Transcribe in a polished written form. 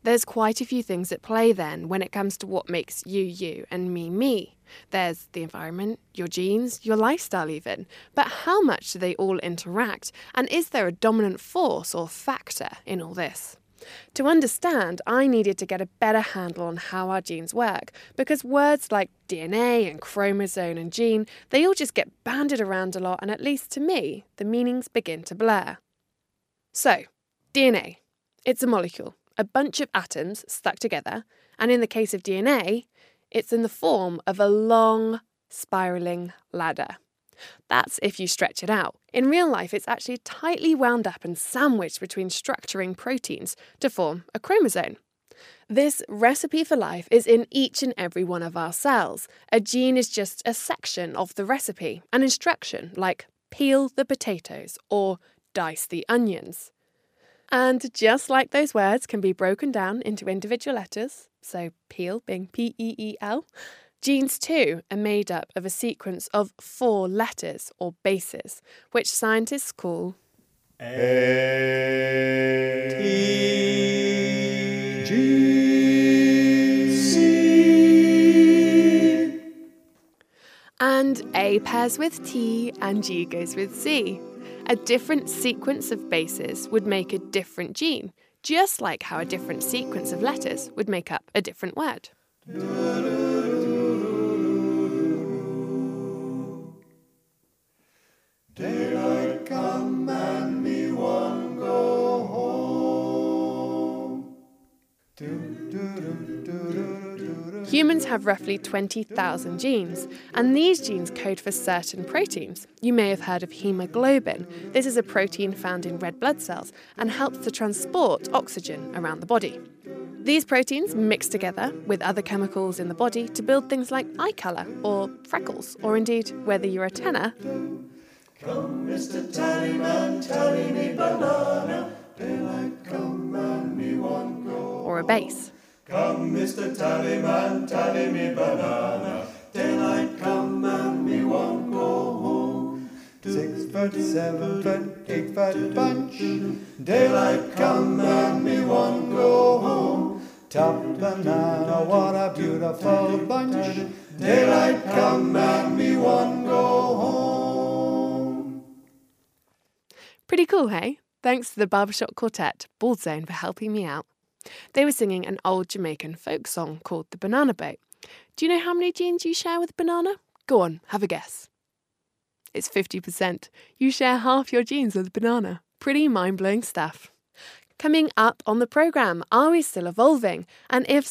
There's quite a few things at play then when it comes to what makes you you and me. There's the environment, your genes, your lifestyle even. But how much do they all interact? And is there a dominant force or factor in all this? To understand, I needed to get a better handle on how our genes work, because words like DNA and chromosome and gene, they all just get bandied around a lot, and at least to me, the meanings begin to blur. So, DNA. It's a molecule, a bunch of atoms stuck together, and in the case of DNA, it's in the form of a long, spiralling ladder. That's if you stretch it out. In real life, it's actually tightly wound up and sandwiched between structuring proteins to form a chromosome. This recipe for life is in each and every one of our cells. A gene is just a section of the recipe, an instruction like peel the potatoes or dice the onions. And just like those words can be broken down into individual letters, so peel being P-E-E-L, genes too are made up of a sequence of 4 letters or bases, which scientists call A, T, G, C. And A pairs with T and G goes with C. A different sequence of bases would make a different gene, just like how a different sequence of letters would make up a different word. Daylight come and me one go home. Humans have roughly 20,000 genes, and these genes code for certain proteins. You may have heard of hemoglobin. This is a protein found in red blood cells and helps to transport oxygen around the body. These proteins mix together with other chemicals in the body to build things like eye colour or freckles, or indeed, whether you're a tenor, Come, Mr. Tallyman, tally me banana. Daylight come and me one go. or a bass. Come, Mr. Tallyman, tally me banana. Daylight come and me one go home. 6 foot, 7 foot, 8 foot bunch. Daylight come and me one go home. Top banana, what a beautiful bunch. Daylight come and me one go home. Pretty cool, hey? Thanks to the Barbershop Quartet, Bald Zone, for helping me out. They were singing an old Jamaican folk song called The Banana Boat. Do you know how many genes you share with a banana? Go on, have a guess. It's 50%. You share half your genes with a banana. Pretty mind-blowing stuff. Coming up on the programme, are we still evolving? And if